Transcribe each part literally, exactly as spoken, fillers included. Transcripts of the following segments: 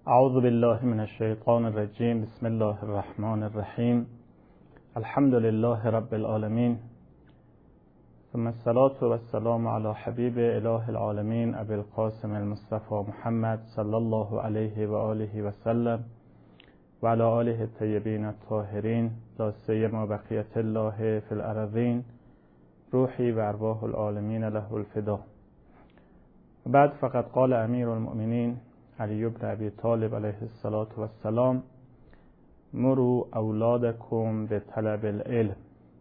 اعوذ بالله من الشیطان الرجیم. بسم الله الرحمن الرحیم. الحمد لله رب العالمین، ثم الصلاة والسلام علی حبیب اله العالمین ابی القاسم المصطفى محمد صلی الله علیه و آله و سلم و علی آله الطیبین الطاهرین، لا سیما بقیة الله فی الارضین، روحی و ارواح العالمین له الفدا. بعد فقط قال امیر المؤمنین علی بن ابی طالب علیه الصلاة والسلام: مروا اولادکم به طلب العلم.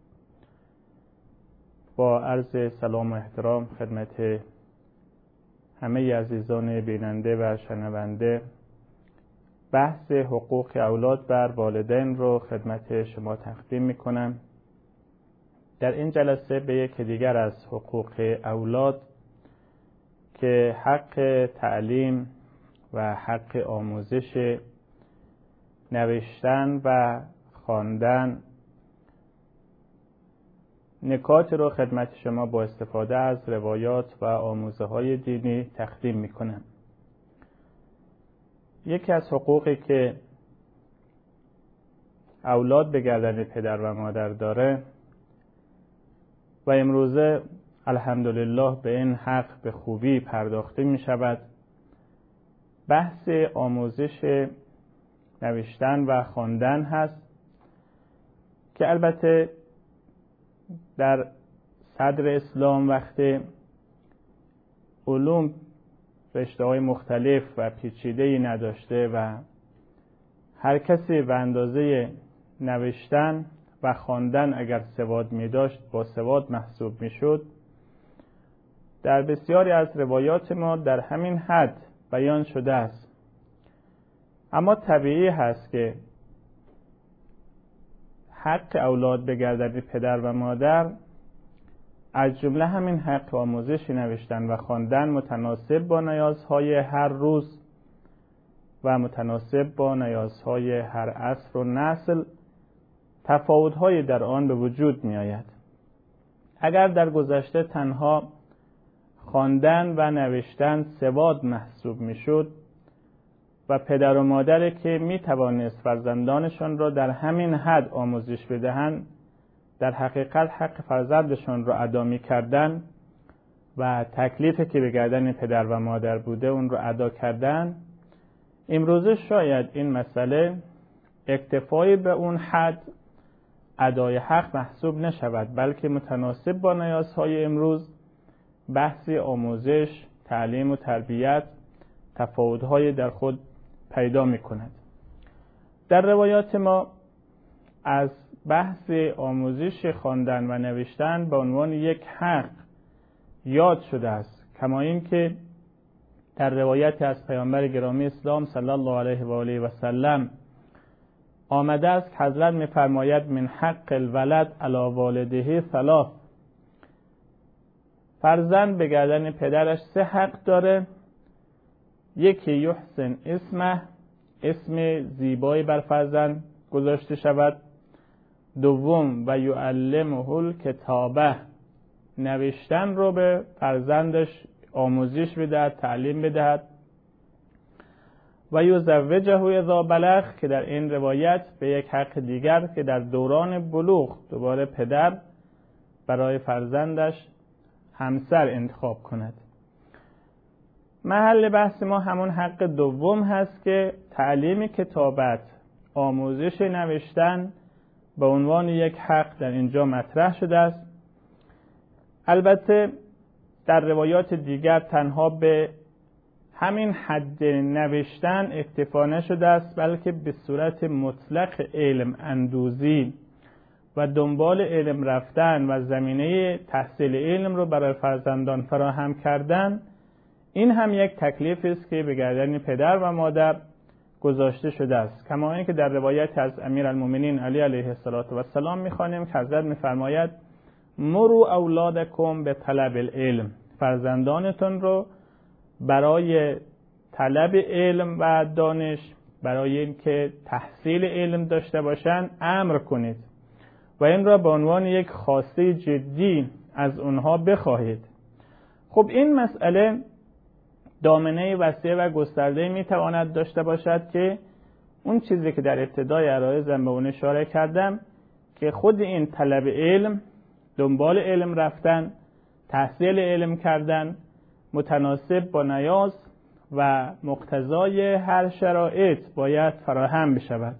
با عرض سلام و احترام خدمت همه عزیزان بیننده و شنونده، بحث حقوق اولاد بر والدین رو خدمت شما تقدیم میکنم. در این جلسه به یک دیگر از حقوق اولاد که حق تعلیم و حق آموزش نوشتن و خواندن، نکات رو خدمت شما با استفاده از روایات و آموزه های دینی تقدیم میکنم. یکی از حقوقی که اولاد به گردن پدر و مادر داره و امروزه الحمدلله به این حق به خوبی پرداخته می شود، بحث آموزش نوشتن و خواندن هست که البته در صدر اسلام وقتی علوم رشته‌های مختلف و پیچیده‌ای نداشته و هر کسی به اندازه نوشتن و خواندن اگر سواد می داشت با سواد محسوب می شد، در بسیاری از روایات ما در همین حد بیان شده است. اما طبیعی هست که حق اولاد به گردن پدر و مادر، از جمله همین حق آموزش نوشتن و خواندن، متناسب با نیازهای هر روز و متناسب با نیازهای هر عصر و نسل تفاوت‌های در آن به وجود می آید. اگر در گذشته تنها خواندن و نوشتن سواد محسوب می شد و پدر و مادر که می توانست فرزندانشان را در همین حد آموزش بدهند، در حقیقت حق فرزندشان را ادا می کردن و تکلیفی که به گردن پدر و مادر بوده اون را ادا کردن، امروزه شاید این مسئله اکتفای به اون حد ادای حق محسوب نشود، بلکه متناسب با نیازهای امروز بحث آموزش، تعلیم و تربیت تفاوت‌های در خود پیدا می‌کند. در روایات ما از بحث آموزش خواندن و نوشتن به عنوان یک حق یاد شده است، کما اینکه در روایت از پیامبر گرامی اسلام صلی الله علیه و آله و سلم آمده است که حضرت می‌فرماید: من حق الولد علی والده ثلاث. فرزند به گردن پدرش سه حق داره. یکی یحسن اسمه، اسم زیبایی بر فرزند گذاشته شود. دوم و یعلمه الکتابه، نوشتن رو به فرزندش آموزش بدهد، تعلیم بدهد. و یزوجه اذا بلغ، که در این روایت به یک حق دیگر که در دوران بلوغ دوباره پدر برای فرزندش همسر انتخاب کند. محل بحث ما همون حق دوم هست که تعلیم کتابت، آموزش نوشتن به عنوان یک حق در اینجا مطرح شده است. البته در روایات دیگر تنها به همین حد نوشتن اکتفا نشده است، بلکه به صورت مطلق علم اندوزی و دنبال علم رفتن و زمینه تحصیل علم رو برای فرزندان فراهم کردن، این هم یک تکلیف است که به گردن پدر و مادر گذاشته شده است. کما اینکه در روایت از امیرالمومنین علی علیه السلام می‌خوانیم که حضرت می‌فرماید: مروا اولادکم به طلب العلم. فرزندانتون رو برای طلب علم و دانش، برای اینکه تحصیل علم داشته باشند امر کنید و این را به عنوان یک خواسته جدی از اونها بخواهید. خب این مسئله دامنه وسیع و گسترده میتواند داشته باشد که اون چیزی که در ابتدای عرایزم به اون اشاره کردم که خود این طلب علم، دنبال علم رفتن، تحصیل علم کردن متناسب با نیاز و مقتضای هر شرایط باید فراهم بشود.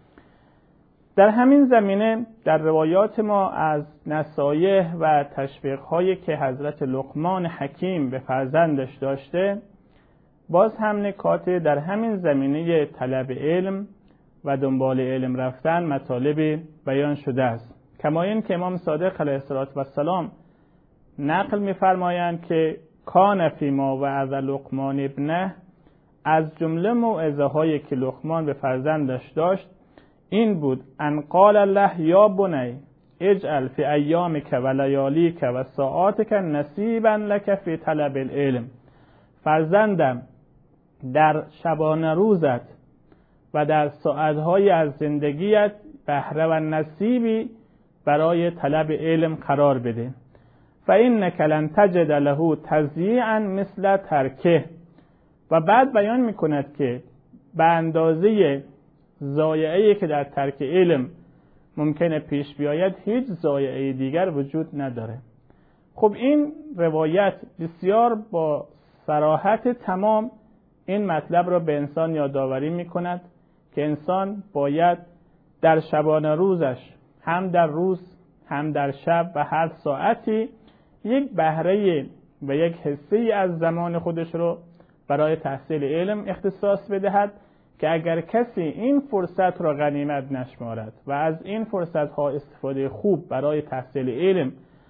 در همین زمینه در روایات ما از نصایح و تشویق‌هایی که حضرت لقمان حکیم به فرزندش داشته، باز هم نکات در همین زمینه طلب علم و دنبال علم رفتن مطالب بیان شده است. کما این که امام صادق علیه السلام نقل می‌فرمایند که کان فیما وعظ لقمان ابنه، از جمله موعظه هایی که لقمان به فرزندش داشت این بود: ان قال الله یا بنی اجعل فی ایامک و لیالیک و ساعاتک نصیبا لک فی طلب العلم. فرزندم، در شبانه روزت و در ساعتهای از زندگیت بهره و نصیبی برای طلب علم قرار بده. فإنک لن تجد له تضییعا مثل ترکه. و بعد بیان میکند که به اندازه ضایعه‌ای که در ترک علم ممکنه پیش بیاید هیچ ضایعه دیگر وجود نداره. خب این روایت بسیار با صراحت تمام این مطلب را به انسان یادآوری میکند که انسان باید در شبانه روزش، هم در روز هم در شب و هر ساعتی، یک بهره و یک حصه از زمان خودش رو برای تحصیل علم اختصاص بدهد که اگر کسی این فرصت را غنیمت نشمارد و از این فرصت ها استفاده خوب برای تحصیل علم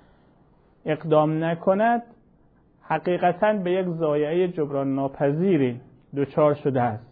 اقدام نکند، حقیقتاً به یک ضایعه جبران ناپذیری دچار شده است.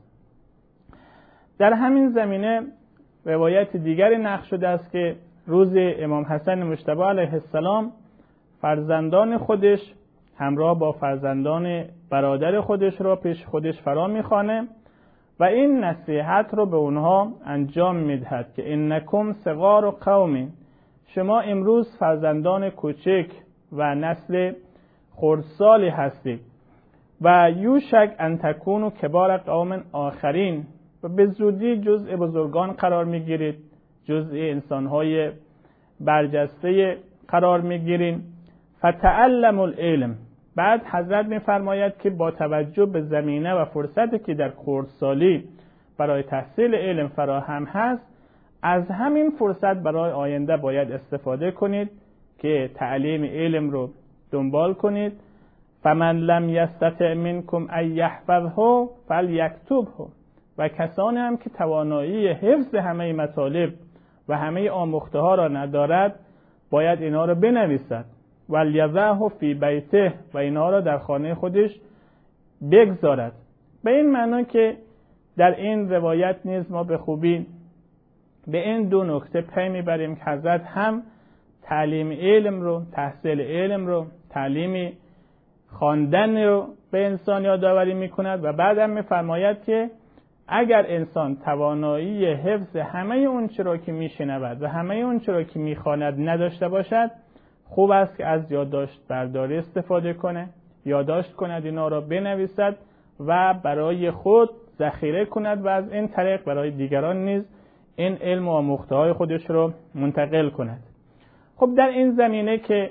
در همین زمینه روایت دیگری نقل شده است که روز امام حسن مجتبی علیه السلام فرزندان خودش همراه با فرزندان برادر خودش را پیش خودش فرا میخوانه و این نصیحت رو به اونها انجام میدهد که انکم صغار قوم، شما امروز فرزندان کوچک و نسل خردسالی هستید و یوشک ان تکونوا کبار قوم آخرین، و به زودی جزء بزرگان قرار میگیرید، جزء انسانهای برجسته قرار میگیرین. فتعلموا العلم. بعد حضرت میفرماید که با توجه به زمینه و فرصتی که در خردسالی برای تحصیل علم فراهم هست، از همین فرصت برای آینده باید استفاده کنید که تعلیم علم رو دنبال کنید. فمن لم یستطع منکم ان یحفظه فلیکتبه. و کسانی هم که توانایی حفظ همه مطالب و همه آموخته ها را ندارد باید اینا را بنویسد. ولیضعه فی بیته، و اینا را در خانه خودش بگذارد. به این معنی که در این روایت نیز ما به خوبی به این دو نکته پی میبریم که حضرت هم تعلیم علم رو، تحصیل علم رو، تعلیم خواندن رو به انسان یادآوری میکند و بعدم میفرماید که اگر انسان توانایی حفظ همه اون چرا که میشنود و همه اون چرا که میخواند نداشته باشد، خوب است که از یادداشت برداری استفاده کنه، یادداشت کند، اینا را بنویسد و برای خود ذخیره کند و از این طریق برای دیگران نیز این علم و آموخته های خودش رو منتقل کند. خب در این زمینه که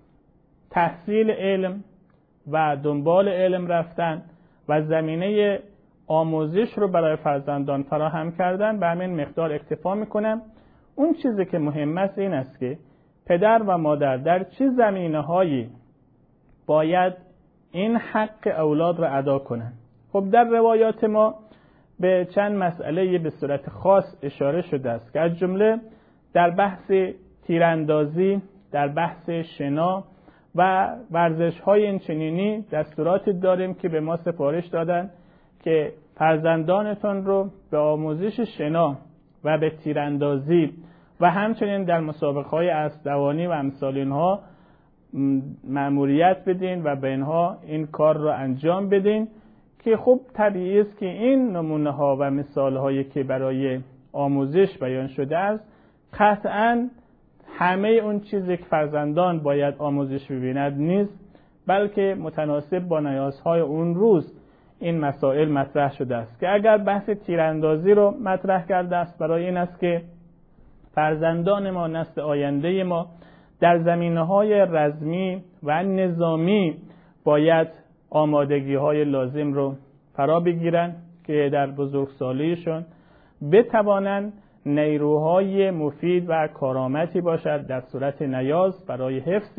تحصیل علم و دنبال علم رفتن و زمینه آموزش رو برای فرزندان فراهم کردن، به همین مقدار اکتفا میکنم. اون چیزی که مهم است این است که پدر و مادر در چه زمینه‌هایی باید این حق اولاد را ادا کنند. خب در روایات ما به چند مسئله به صورت خاص اشاره شده است که از جمله در بحث تیراندازی، در بحث شنا و ورزش‌های اینچنینی دستوراتی داریم که به ما سفارش دادن که فرزندانتون رو به آموزش شنا و به تیراندازی و همچنین در مسابقه‌های اسب‌دوانی و امثال اینها مأموریت بدین و به اینها این کار رو انجام بدین که خب طبیعی است که این نمونه ها و مثال هایی که برای آموزش بیان شده است قطعاً همه اون چیزی که فرزندان باید آموزش ببیند نیست، بلکه متناسب با نیازهای اون روز این مسائل مطرح شده است که اگر بحث تیراندازی رو مطرح کرده است برای این است که فرزندان ما، نسل آینده ما در زمینه‌های رزمی و نظامی باید آمادگی‌های لازم رو فرا بگیرن که در بزرگسالیشون بتوانند نیروهای مفید و کارآمدی باشد در صورت نیاز برای حفظ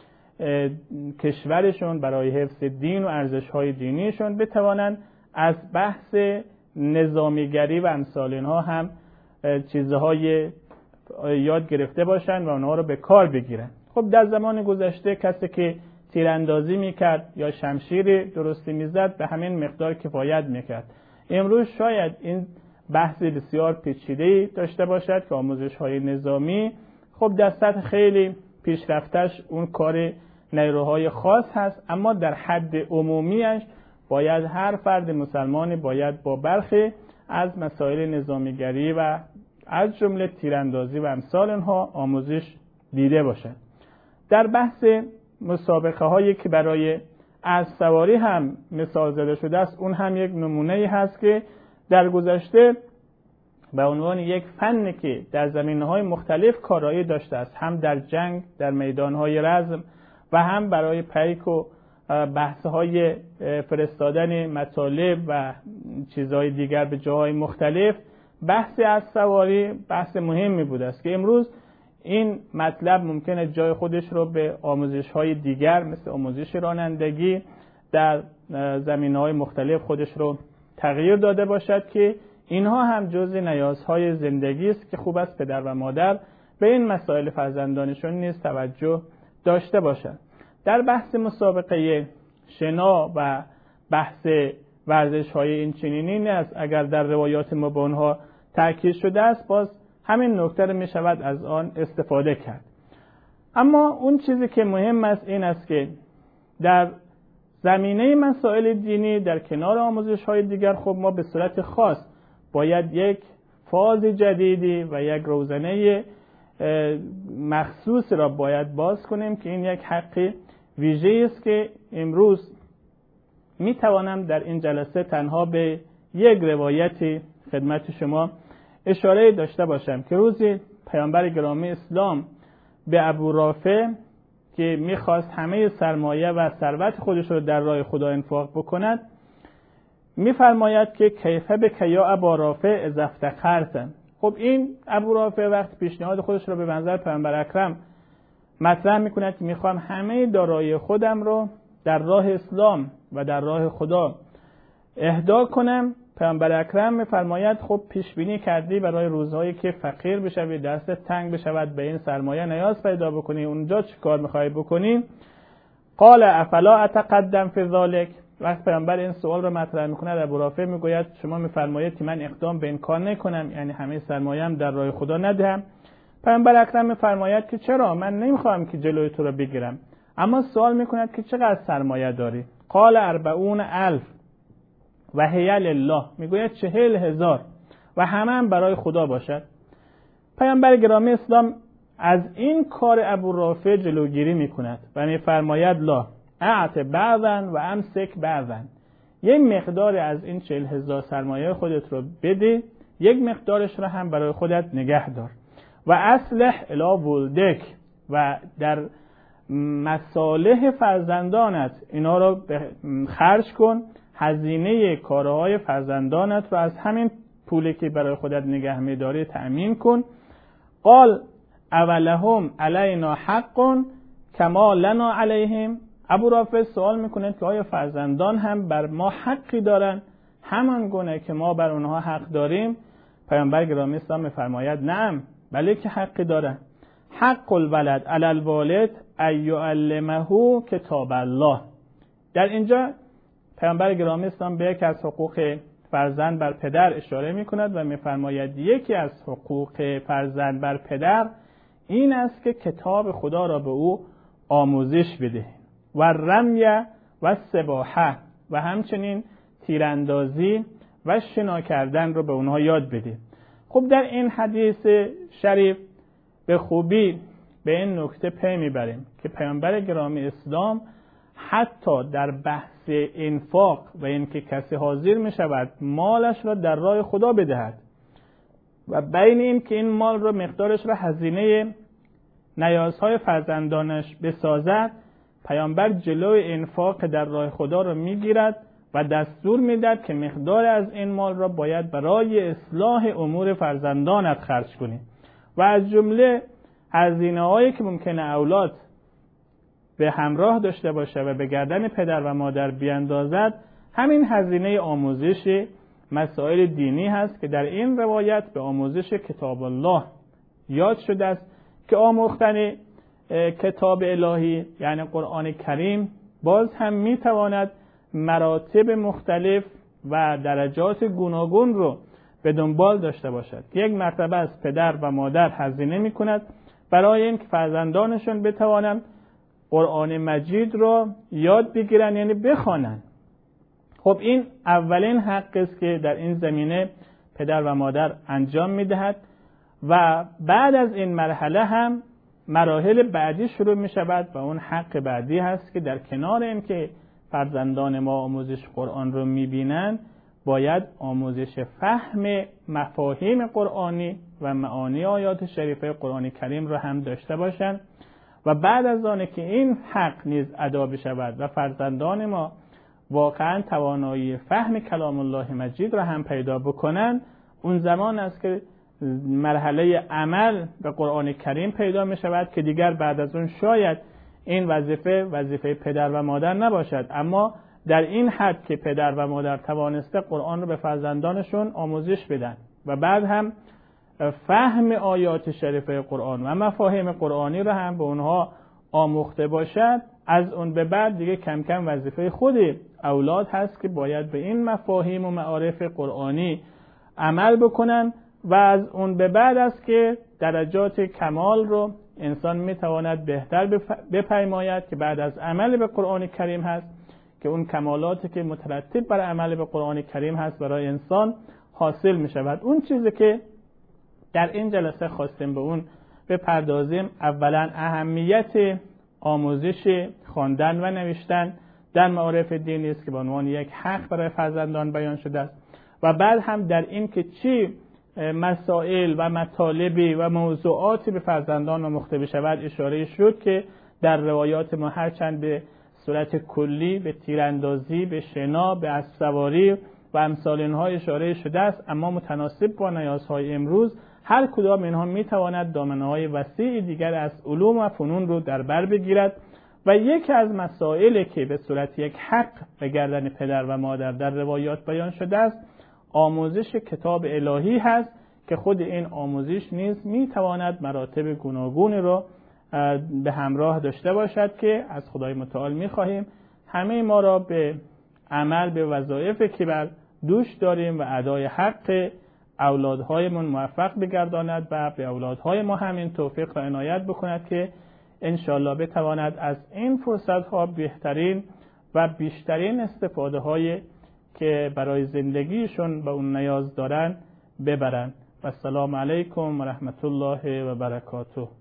کشورشون، برای حفظ دین و ارزش‌های دینیشون، بتوانند از بحث نظامیگری و امثال اینها هم چیزهای یاد گرفته باشند و اونها رو به کار بگیرن. خب در زمان گذشته کسی که تیراندازی میکرد یا شمشیر درستی میزد به همین مقدار کفایت میکرد. امروز شاید این بحث بسیار پیچیده‌ای داشته باشد که آموزش‌های نظامی خب در سطح خیلی پیشرفتش اون کار نیروهای خاص هست، اما در حد عمومیش باید هر فرد مسلمانی باید با برخی از مسائل نظامیگری و از جمله تیراندازی و امثال اینها آموزش دیده باشد. در بحث مسابقه هایی که برای اسب سواری هم مثال زده شده است، اون هم یک نمونه‌ای هست که در گذشته به عنوان یک فنی که در زمینه‌های مختلف کارایی داشته است، هم در جنگ در میدان‌های رزم و هم برای پیک و بحث‌های فرستادن مطالب و چیزهای دیگر به جاهای مختلف، بحث از سواری بحث مهمی بوده است که امروز این مطلب ممکنه جای خودش رو به آموزش‌های دیگر مثل آموزش رانندگی در زمینه‌های مختلف خودش رو تغییر داده باشد که اینها هم جزء نیازهای زندگی است که خوب است پدر و مادر به این مسائل فرزندانشون نیز توجه داشته باشند. در بحث مسابقه شنا و بحث ورزش‌های این چنینی نیست، اگر در روایات ما به آنها تاکید شده است، باز همین نکته رو می شود از آن استفاده کرد. اما اون چیزی که مهم است این است که در زمینه مسائل دینی در کنار آموزش‌های دیگر خب ما به صورت خاص باید یک فاز جدیدی و یک روزنه مخصوص را باید باز کنیم که این یک حق ویژه است که امروز می توانم در این جلسه تنها به یک روایتی خدمت شما اشاره داشته باشم که روزی پیامبر گرامی اسلام به ابو رافع که میخواست همه سرمایه و ثروت خودش رو در راه خدا انفاق بکند میفرماید که کیف بک یا ابا رافع اذا افتخرت. خب این ابو رافع وقت پیشنهاد خودش رو به منظر پیامبر اکرم مطرح میکند که میخوام همه دارایی خودم رو در راه اسلام و در راه خدا اهدا کنم. پیامبر اکرم میفرماید خب پیش بینی کردی برای روزهایی که فقیر بشوی، دست تنگ بشود، به این سرمایه نیاز پیدا بکنی، اونجا چی کار میخوای بکنی؟ قال افلا اتقدم فی ذلک. وقت پیامبر این سوال رو مطرح میکند ابو رافع میگوید شما میفرمایید که من اقدام به این کار نکنم، یعنی همه سرمایه‌ام در راه خدا ندهم. پیامبر اکرم میفرماید که چرا؟ من نمیخوام که جلوی تو رو بگیرم، اما سوال میکند که چقدر سرمایه داری؟ قال اربعون الف و هی لله. میگوید چهل هزار و همه هم برای خدا باشد. پیامبر گرامی اسلام از این کار ابو رافع جلوگیری میکند و میفرماید لا اعط بعضا و امسک بعضا. یک مقدار از این چهل هزار سرمایه خودت رو بده، یک مقدارش رو هم برای خودت نگه دار و اصلح الی ولدک و در مصالح فرزندانت اینا رو خرج کن، هزینه کارهای فرزندانت رو از همین پولی که برای خودت نگه می‌داری تأمین کن. قال اولهم علینا حق کما لنا علیهم. ابو رافع سوال میکنه که آیا فرزندان هم بر ما حقی دارن همان گونه که ما بر اونها حق داریم؟ پیامبر گرامی اسلام میفرماید نعم، بله که حقی دارن. حق الولد علی الوالد ان یعلمه کتاب الله. در اینجا پیامبر گرامی اسلام به یکی از حقوق فرزند بر پدر اشاره میکند و میفرماید یکی از حقوق فرزند بر پدر این است که کتاب خدا را به او آموزش بده و رمیه و سباحه و همچنین تیراندازی و شنا کردن رو به اونها یاد بده. خب در این حدیث شریف به خوبی به این نکته پی میبریم که پیامبر گرامی اسلام حتی در بحث انفاق و اینکه کسی حاضر می شود مالش را در راه خدا بدهد و بین این که این مال را مقدارش را هزینه نیازهای فرزندانش بسازد، پیامبر جلوی انفاق در راه خدا را میگیرد و دستور میدهد که مقدار از این مال را باید برای اصلاح امور فرزندانت خرج کنی. و از جمله هزینه هایی که ممکنه اولاد به همراه داشته باشه و به گردن پدر و مادر بیاندازد، همین هزینه آموزش مسائل دینی هست که در این روایت به آموزش کتاب الله یاد شده است که آموختن کتاب الهی یعنی قرآن کریم باز هم میتواند مراتب مختلف و درجات گوناگون رو به دنبال داشته باشد. یک مرتبه از پدر و مادر هزینه میکند برای اینکه فرزندانشون بتوانند قرآن مجید رو یاد بگیرن، یعنی بخوانند. خب این اولین حق است که در این زمینه پدر و مادر انجام میدهد و بعد از این مرحله هم مراحل بعدی شروع می شود و اون حق بعدی هست که در کنار این که فرزندان ما آموزش قرآن رو می بینن، باید آموزش فهم مفاهیم قرآنی و معانی آیات شریفه قرآن کریم رو هم داشته باشند و بعد از آنه که این حق نیز ادا بشود و فرزندان ما واقعا توانایی فهم کلام الله مجید را هم پیدا بکنن، اون زمان است که مرحله عمل به قرآن کریم پیدا می شود که دیگر بعد از اون شاید این وظیفه وظیفه پدر و مادر نباشد، اما در این حد که پدر و مادر توانسته قرآن رو به فرزندانشون آموزش بدن و بعد هم فهم آیات شریفه قرآن و مفاهیم قرآنی رو هم به اونها آموخته باشد، از اون به بعد دیگه کم کم وظیفه خود اولاد هست که باید به این مفاهیم و معارف قرآنی عمل بکنن و از اون به بعد است که درجات کمال رو انسان میتواند بهتر بپیماید که بعد از عمل به قرآن کریم هست که اون کمالاتی که مترتب بر عمل به قرآن کریم هست برای انسان حاصل می شود. اون چیزی که در این جلسه خواستیم به اون بپردازیم، اولا اهمیت آموزش خواندن و نوشتن در معارف دینی است که به عنوان یک حق برای فرزندان بیان شده است و بعد هم در این که چی مسائل و مطالبی و موضوعاتی به فرزندان آموخته بشود اشاره شد که در روایات ما هرچند به صورت کلی به تیراندازی، به شنا، به اسب سواری و امثال اینها اشاره شده است، اما متناسب با نیازهای امروز هر کدام اینها میتواند دامنه‌های وسیع دیگر از علوم و فنون رو در بر بگیرد و یکی از مسائلی که به صورت یک حق به گردن پدر و مادر در روایات بیان شده است آموزش کتاب الهی هست که خود این آموزش نیز میتواند مراتب گوناگونی رو به همراه داشته باشد که از خدای متعال میخواهیم همه ما را به عمل به وظایفی که بر دوش داریم و ادای حق اولادهایمون موفق بگرداند و به اولادهای ما همین توفیق را عنایت بکند که انشالله بتواند از این فرصت ها بهترین و بیشترین استفاده های که برای زندگیشون به اون نیاز دارن ببرن. و السلام علیکم و رحمت الله و برکاته.